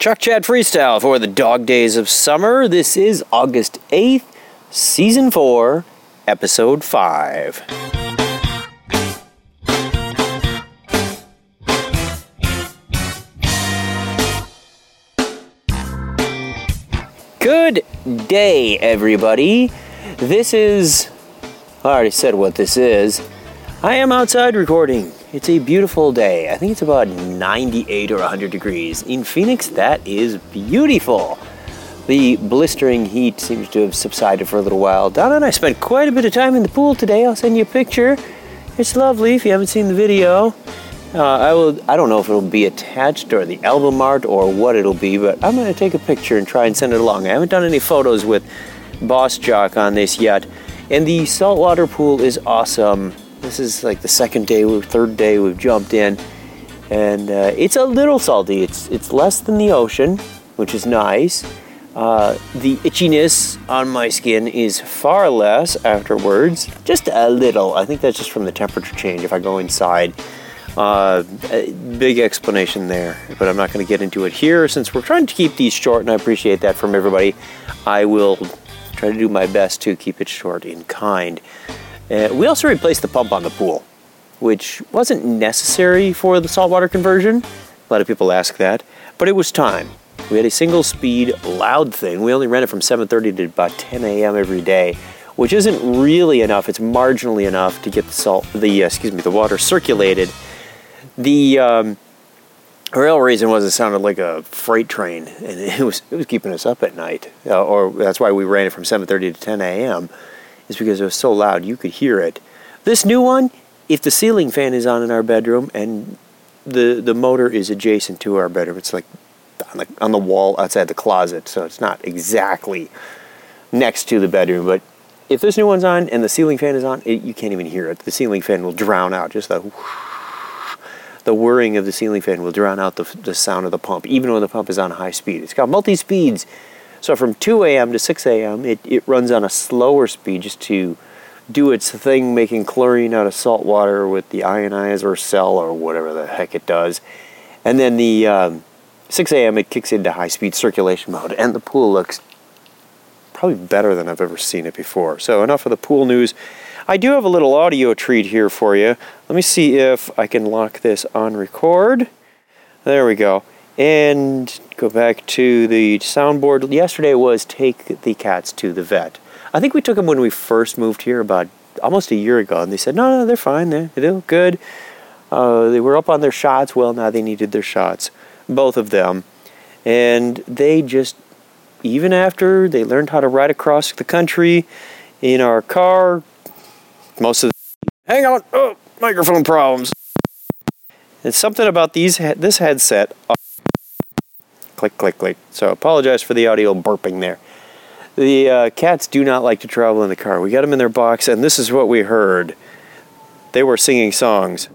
Truck Chat Freestyle for the dog days of summer. This is August 8th, Season 4, Episode 5. Good day, everybody. This is... I already said what this is. I am outside recording. It's a beautiful day. I think it's about 98 or 100 degrees. In Phoenix, that is beautiful. The blistering heat seems to have subsided for a little while. Donna and I spent quite a bit of time in the pool today. I'll send you a picture. It's lovely if you haven't seen the video. I don't know if it'll be attached or the album art or what it'll be, but I'm going to take a picture and try and send it along. I haven't done any photos with Boss Jock on this yet. And the saltwater pool is awesome. This is like the second day or third day we've jumped in, and it's a little salty. It's less than the ocean, which is nice. The itchiness on my skin is far less afterwards, just a little. I think that's just from the temperature change if I go inside. Big explanation there, but I'm not going to get into it here since we're trying to keep these short, and I appreciate that from everybody. I will try to do my best to keep it short in kind. We also replaced the pump on the pool, which wasn't necessary for the saltwater conversion. A lot of people ask that, but it was time. We had a single-speed loud thing. We only ran it from 7:30 to about 10 a.m. every day, which isn't really enough. It's marginally enough to get the water circulated. The real reason was it sounded like a freight train, and it was keeping us up at night. Or that's why we ran it from 7:30 to 10 a.m. is because it was so loud you could hear it. This new one, if the ceiling fan is on in our bedroom and the motor is adjacent to our bedroom, it's like on the wall outside the closet, so it's not exactly next to the bedroom. But if this new one's on and the ceiling fan is on, you can't even hear it. The ceiling fan will drown out. Just the whirring of the ceiling fan will drown out the sound of the pump, even when the pump is on high speed. It's got multi-speeds. So from 2 a.m. to 6 a.m., it runs on a slower speed just to do its thing, making chlorine out of salt water with the ionizer cell or whatever the heck it does. And then the 6 a.m., it kicks into high-speed circulation mode, and the pool looks probably better than I've ever seen it before. So enough of the pool news. I do have a little audio treat here for you. Let me see if I can lock this on record. There we go. And go back to the soundboard. Yesterday was take the cats to the vet. I think we took them when we first moved here about almost a year ago, and they said, no, they're fine. They look good. They were up on their shots. Well, now they needed their shots, both of them. And they just, even after they learned how to ride across the country in our car, hang on, microphone problems. It's something about this headset. Click, click, click. So apologize for the audio burping there. The cats do not like to travel in the car. We got them in their box, and this is what we heard. They were singing songs.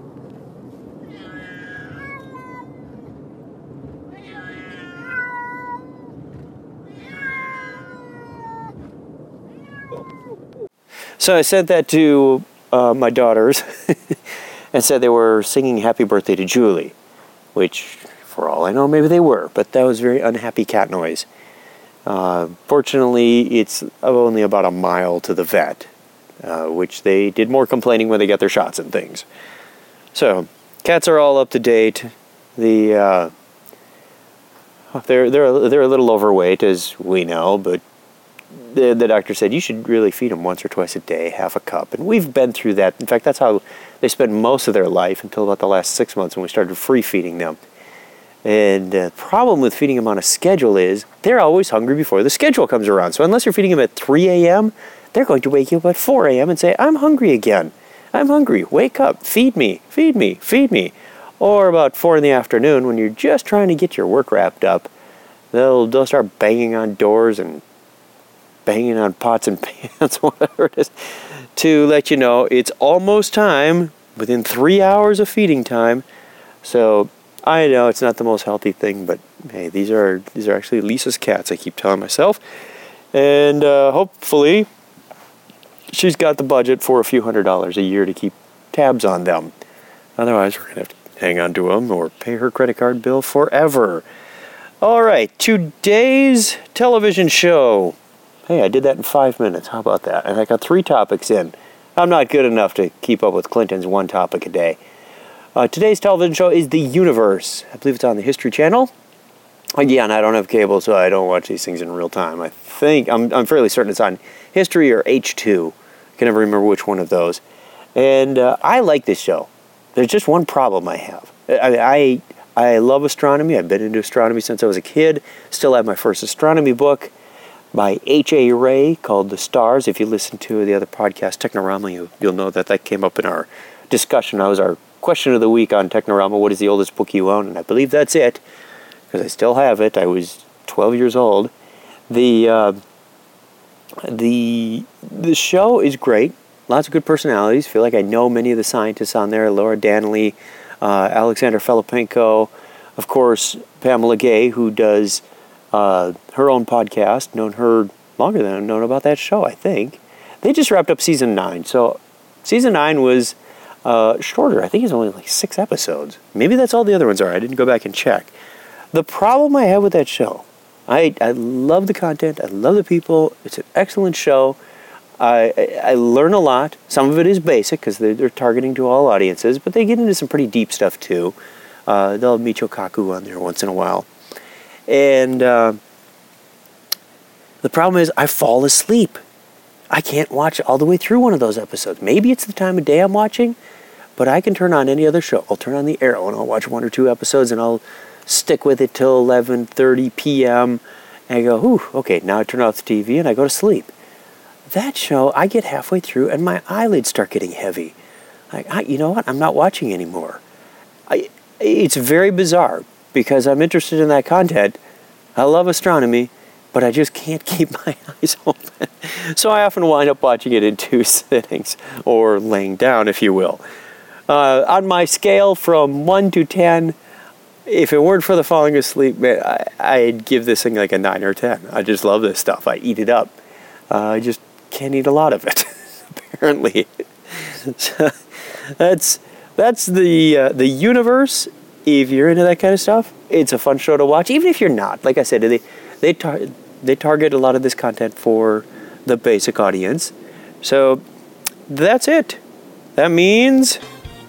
So I sent that to my daughters and said they were singing Happy Birthday to Julie, which... for all I know, maybe they were, but that was very unhappy cat noise. Fortunately, it's only about a mile to the vet, which they did more complaining when they got their shots and things. So, cats are all up to date. They're a little overweight, as we know, but the doctor said you should really feed them once or twice a day, half a cup, and we've been through that. In fact, that's how they spend most of their life until about the last 6 months when we started free feeding them. And the problem with feeding them on a schedule is they're always hungry before the schedule comes around. So unless you're feeding them at 3 a.m., they're going to wake you up at 4 a.m. and say, I'm hungry again. I'm hungry. Wake up. Feed me. Feed me. Feed me. Or about 4 in the afternoon when you're just trying to get your work wrapped up, they'll start banging on doors and banging on pots and pans, whatever it is, to let you know it's almost time, within 3 hours of feeding time. So... I know it's not the most healthy thing, but hey, these are actually Lisa's cats, I keep telling myself. And hopefully she's got the budget for a few $100s a year to keep tabs on them. Otherwise, we're going to have to hang on to them or pay her credit card bill forever. All right, today's television show. Hey, I did that in 5 minutes. How about that? And I got 3 topics in. I'm not good enough to keep up with Clinton's 1 topic a day. Today's television show is The Universe. I believe it's on the History Channel. Again, I don't have cable, so I don't watch these things in real time. I think, I'm fairly certain it's on History or H2. I can never remember which one of those. And I like this show. There's just one problem I have. I love astronomy. I've been into astronomy since I was a kid. Still have my first astronomy book by H.A. Rey called The Stars. If you listen to the other podcast, Technorama, you'll know that came up in our discussion. That was our question of the week on Technorama. What is the oldest book you own? And I believe that's it, because I still have it. I was 12 years old. The show is great. Lots of good personalities. Feel like I know many of the scientists on there. Laura Danley, Alexander Filipenko, of course, Pamela Gay, who does her own podcast. Known her longer than I've known about that show, I think. They just wrapped up season 9. So season 9 was shorter. I think it's only like 6 episodes. Maybe that's all the other ones are. I didn't go back and check. The problem I have with that show, I love the content. I love the people. It's an excellent show. I learn a lot. Some of it is basic because they're targeting to all audiences, but they get into some pretty deep stuff too. They'll have Michio Kaku on there once in a while. And the problem is I fall asleep. I can't watch all the way through one of those episodes. Maybe it's the time of day I'm watching, but I can turn on any other show. I'll turn on The Arrow and I'll watch 1 or 2 episodes and I'll stick with it till 11:30 p.m. And I go, ooh, okay, now I turn off the TV and I go to sleep. That show, I get halfway through and my eyelids start getting heavy. Like, you know what? I'm not watching anymore. It's very bizarre because I'm interested in that content. I love astronomy, but I just can't keep my eyes open. So I often wind up watching it in 2 sittings, or laying down, if you will. On my scale from 1 to 10, if it weren't for the falling asleep, man, I'd give this thing like a 9 or 10. I just love this stuff. I eat it up. I just can't eat a lot of it, apparently. So that's the Universe. If you're into that kind of stuff, it's a fun show to watch. Even if you're not, like I said, they target a lot of this content for the basic audience. So that's it. That means...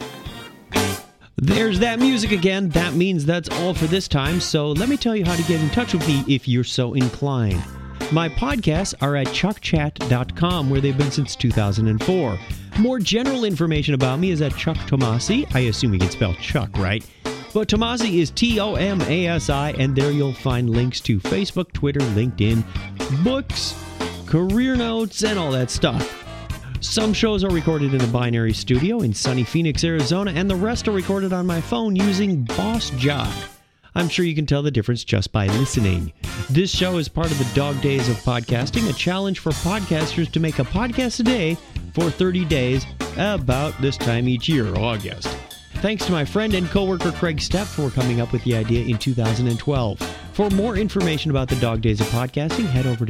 There's that music again. That means that's all for this time. So let me tell you how to get in touch with me if you're so inclined. My podcasts are at chuckchat.com, where they've been since 2004. More general information about me is at Chuck Tomasi. I assume you can spell Chuck, right? But Tomasi is Tomasi, and there you'll find links to Facebook, Twitter, LinkedIn, books, career notes, and all that stuff. Some shows are recorded in a binary studio in sunny Phoenix, Arizona, and the rest are recorded on my phone using Boss Jock. I'm sure you can tell the difference just by listening. This show is part of the Dog Days of Podcasting, a challenge for podcasters to make a podcast a day for 30 days about this time each year, August. Thanks to my friend and coworker Craig Stepp for coming up with the idea in 2012. For more information about the Dog Days of Podcasting, head over to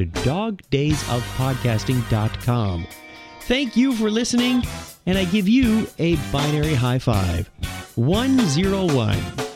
dogdaysofpodcasting.com. Thank you for listening, and I give you a binary high five. 101.